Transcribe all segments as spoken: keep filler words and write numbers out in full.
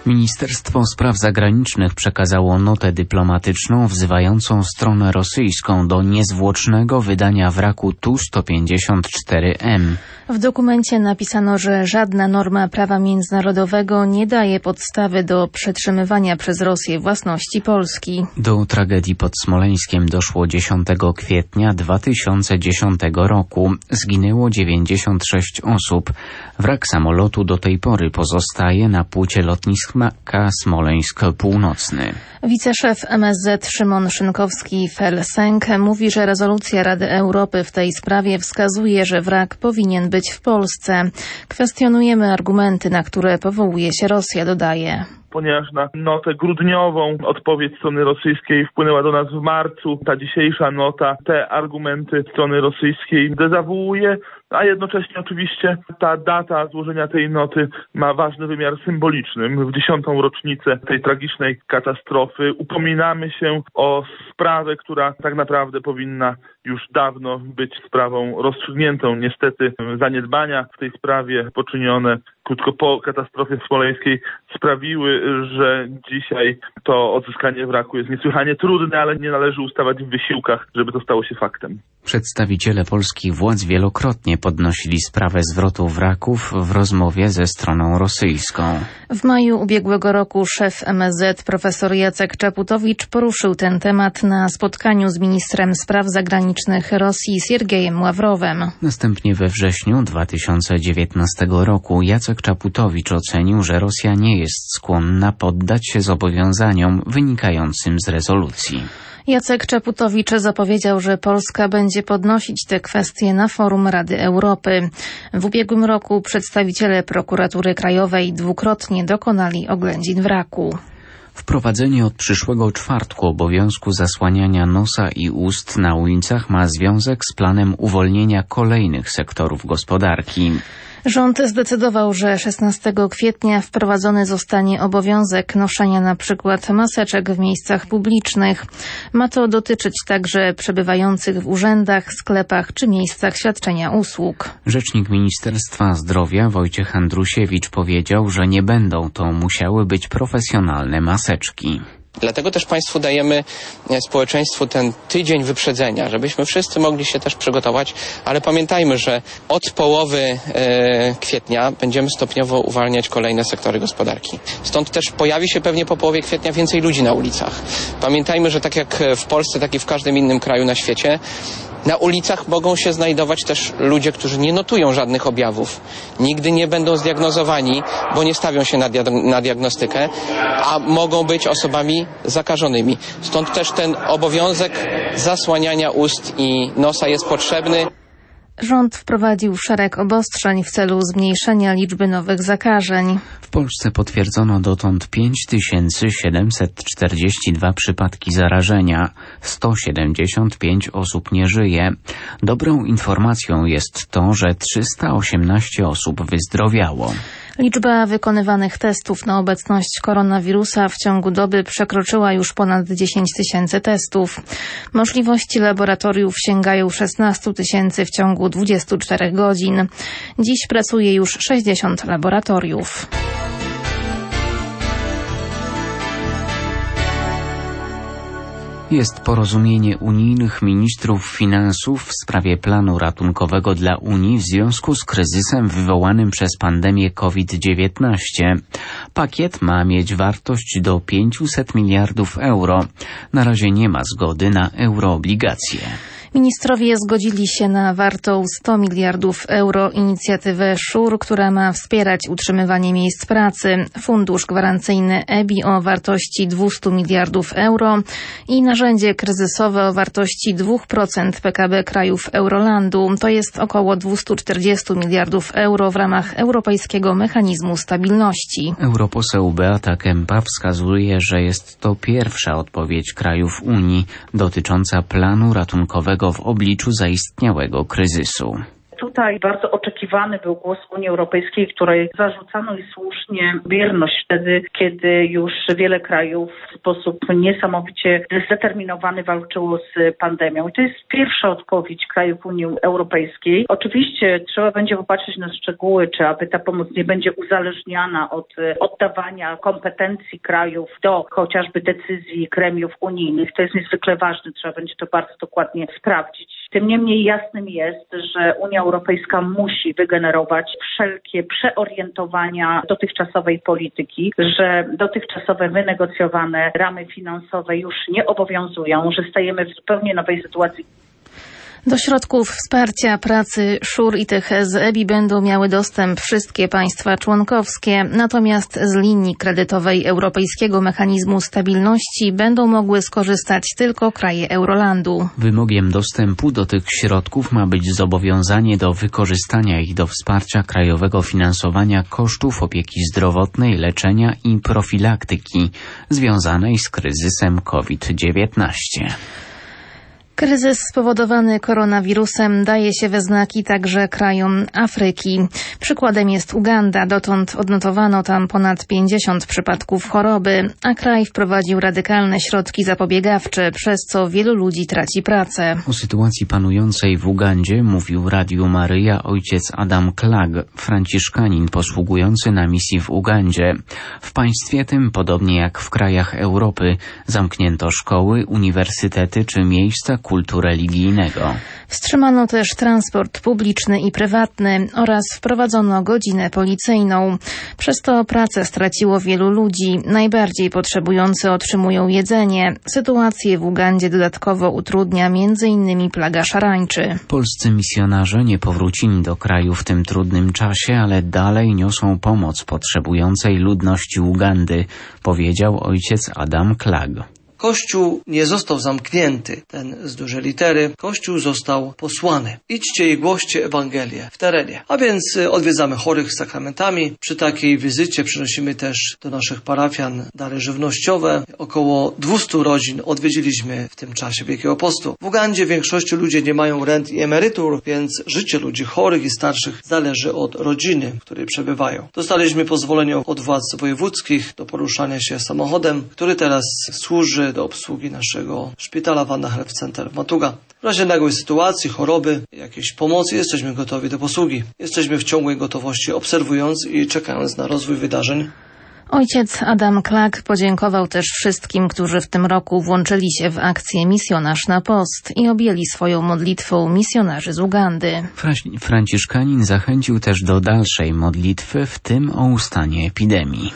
Ministerstwo Spraw Zagranicznych przekazało notę dyplomatyczną wzywającą stronę rosyjską do niezwłocznego wydania wraku Tu sto pięćdziesiąt cztery M. W dokumencie napisano, że żadna norma prawa międzynarodowego nie daje podstawy do przetrzymywania przez Rosję własności Polski. Do tragedii pod Smoleńskiem doszło dziesiątego kwietnia dwa tysiące dziesiątego roku. Zginęło dziewięćdziesiąt sześć osób. Wrak samolotu do tej pory pozostaje na płycie lotniska Smoleńsk Północny. Wiceszef M S Z Szymon Szynkowski-Felsenk mówi, że rezolucja Rady Europy w tej sprawie wskazuje, że wrak powinien być w Polsce. Kwestionujemy argumenty, na które powołuje się Rosja, dodaje. Ponieważ na notę grudniową odpowiedź strony rosyjskiej wpłynęła do nas w marcu, ta dzisiejsza nota te argumenty strony rosyjskiej dezawuuje, a jednocześnie oczywiście ta data złożenia tej noty ma ważny wymiar symboliczny. W dziesiątą rocznicę tej tragicznej katastrofy upominamy się o sprawę, która tak naprawdę powinna już dawno być sprawą rozstrzygniętą. Niestety zaniedbania w tej sprawie poczynione krótko po katastrofie smoleńskiej sprawiły, że dzisiaj to odzyskanie wraku jest niesłychanie trudne, ale nie należy ustawać w wysiłkach, żeby to stało się faktem. Przedstawiciele polskich władz wielokrotnie podnosili sprawę zwrotu wraków w rozmowie ze stroną rosyjską. W maju ubiegłego roku szef M S Z profesor Jacek Czaputowicz poruszył ten temat na spotkaniu z ministrem spraw zagranicznych Rosji Siergiejem Ławrowem. Następnie we wrześniu dwa tysiące dziewiętnastego roku Jacek Czaputowicz ocenił, że Rosja nie jest skłonna poddać się zobowiązaniom wynikającym z rezolucji. Jacek Czaputowicz zapowiedział, że Polska będzie podnosić te kwestie na forum Rady Europy. W ubiegłym roku przedstawiciele prokuratury krajowej dwukrotnie dokonali oględzin wraku. Wprowadzenie od przyszłego czwartku obowiązku zasłaniania nosa i ust na ulicach ma związek z planem uwolnienia kolejnych sektorów gospodarki. Rząd zdecydował, że szesnastego kwietnia wprowadzony zostanie obowiązek noszenia na przykład maseczek w miejscach publicznych. Ma to dotyczyć także przebywających w urzędach, sklepach czy miejscach świadczenia usług. Rzecznik Ministerstwa Zdrowia Wojciech Andrusiewicz powiedział, że nie będą to musiały być profesjonalne maseczki. Dlatego też Państwu dajemy społeczeństwu ten tydzień wyprzedzenia, żebyśmy wszyscy mogli się też przygotować, ale pamiętajmy, że od połowy e, kwietnia będziemy stopniowo uwalniać kolejne sektory gospodarki. Stąd też pojawi się pewnie po połowie kwietnia więcej ludzi na ulicach. Pamiętajmy, że tak jak w Polsce, tak i w każdym innym kraju na świecie, na ulicach mogą się znajdować też ludzie, którzy nie notują żadnych objawów. Nigdy nie będą zdiagnozowani, bo nie stawią się na, dia- na diagnostykę, a mogą być osobami zakażonymi. Stąd też ten obowiązek zasłaniania ust i nosa jest potrzebny. Rząd wprowadził szereg obostrzeń w celu zmniejszenia liczby nowych zakażeń. W Polsce potwierdzono dotąd pięć tysięcy siedemset czterdzieści dwa przypadki zarażenia. sto siedemdziesiąt pięć osób nie żyje. Dobrą informacją jest to, że trzysta osiemnaście osób wyzdrowiało. Liczba wykonywanych testów na obecność koronawirusa w ciągu doby przekroczyła już ponad dziesięć tysięcy testów. Możliwości laboratoriów sięgają szesnaście tysięcy w ciągu dwudziestu czterech godzin. Dziś pracuje już sześćdziesiąt laboratoriów. Jest porozumienie unijnych ministrów finansów w sprawie planu ratunkowego dla Unii w związku z kryzysem wywołanym przez pandemię COVID dziewiętnaście. Pakiet ma mieć wartość do pięćset miliardów euro. Na razie nie ma zgody na euroobligacje. Ministrowie zgodzili się na wartą sto miliardów euro inicjatywę SURE, która ma wspierać utrzymywanie miejsc pracy, fundusz gwarancyjny E B I o wartości dwieście miliardów euro i narzędzie kryzysowe o wartości dwa procent P K B krajów Eurolandu. To jest około dwieście czterdzieści miliardów euro w ramach Europejskiego Mechanizmu Stabilności. Europoseł Beata Kempa wskazuje, że jest to pierwsza odpowiedź krajów Unii dotycząca planu ratunkowego w obliczu zaistniałego kryzysu. Tutaj bardzo oczekiwany był głos Unii Europejskiej, której zarzucano i słusznie bierność wtedy, kiedy już wiele krajów w sposób niesamowicie zdeterminowany walczyło z pandemią. I to jest pierwsza odpowiedź krajów Unii Europejskiej. Oczywiście trzeba będzie popatrzeć na szczegóły, czy aby ta pomoc nie będzie uzależniana od oddawania kompetencji krajów do chociażby decyzji gremiów unijnych. To jest niezwykle ważne, trzeba będzie to bardzo dokładnie sprawdzić. Tym niemniej jasnym jest, że Unia Europejska musi wygenerować wszelkie przeorientowania dotychczasowej polityki, że dotychczasowe wynegocjowane ramy finansowe już nie obowiązują, że stajemy w zupełnie nowej sytuacji. Do środków wsparcia pracy SURE i tych z E B I będą miały dostęp wszystkie państwa członkowskie, natomiast z linii kredytowej Europejskiego Mechanizmu Stabilności będą mogły skorzystać tylko kraje Eurolandu. Wymogiem dostępu do tych środków ma być zobowiązanie do wykorzystania ich do wsparcia krajowego finansowania kosztów opieki zdrowotnej, leczenia i profilaktyki związanej z kryzysem COVID dziewiętnaście. Kryzys spowodowany koronawirusem daje się we znaki także krajom Afryki. Przykładem jest Uganda. Dotąd odnotowano tam ponad pięćdziesiąt przypadków choroby, a kraj wprowadził radykalne środki zapobiegawcze, przez co wielu ludzi traci pracę. O sytuacji panującej w Ugandzie mówił Radiu Maryja ojciec Adam Klag, franciszkanin posługujący na misji w Ugandzie. W państwie tym, podobnie jak w krajach Europy, zamknięto szkoły, uniwersytety czy miejsca kultu religijnego. Wstrzymano też transport publiczny i prywatny oraz wprowadzono godzinę policyjną. Przez to pracę straciło wielu ludzi. Najbardziej potrzebujący otrzymują jedzenie. Sytuację w Ugandzie dodatkowo utrudnia między innymi plaga szarańczy. Polscy misjonarze nie powrócili do kraju w tym trudnym czasie, ale dalej niosą pomoc potrzebującej ludności Ugandy, powiedział ojciec Adam Klag. Kościół nie został zamknięty, ten z dużej litery. Kościół został posłany. Idźcie i głoście Ewangelię w terenie. A więc odwiedzamy chorych z sakramentami. Przy takiej wizycie przynosimy też do naszych parafian dary żywnościowe. Około dwieście rodzin odwiedziliśmy w tym czasie Wielkiego Postu. W Ugandzie w większości ludzie nie mają rent i emerytur, więc życie ludzi chorych i starszych zależy od rodziny, w której przebywają. Dostaliśmy pozwolenie od władz wojewódzkich do poruszania się samochodem, który teraz służy do obsługi naszego szpitala Vanda Health Center w Matuga. W razie nagłej sytuacji, choroby, jakiejś pomocy jesteśmy gotowi do posługi. Jesteśmy w ciągłej gotowości, obserwując i czekając na rozwój wydarzeń. Ojciec Adam Klag podziękował też wszystkim, którzy w tym roku włączyli się w akcję Misjonarz na Post i objęli swoją modlitwą misjonarzy z Ugandy. Fra- Franciszkanin zachęcił też do dalszej modlitwy, w tym o ustanie epidemii.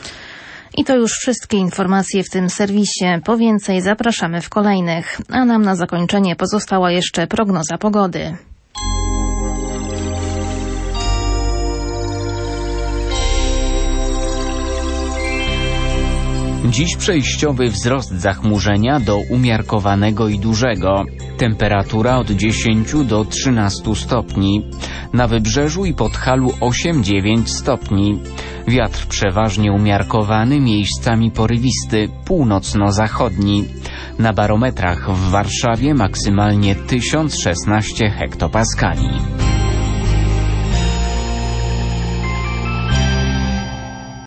I to już wszystkie informacje w tym serwisie. Po więcej zapraszamy w kolejnych. A nam na zakończenie pozostała jeszcze prognoza pogody. Dziś przejściowy wzrost zachmurzenia do umiarkowanego i dużego. Temperatura od dziesięciu do trzynastu stopni. Na Wybrzeżu i Podhalu osiem dziewięć stopni. Wiatr przeważnie umiarkowany, miejscami porywisty, północno-zachodni. Na barometrach w Warszawie maksymalnie tysiąc szesnaście hektopaskali.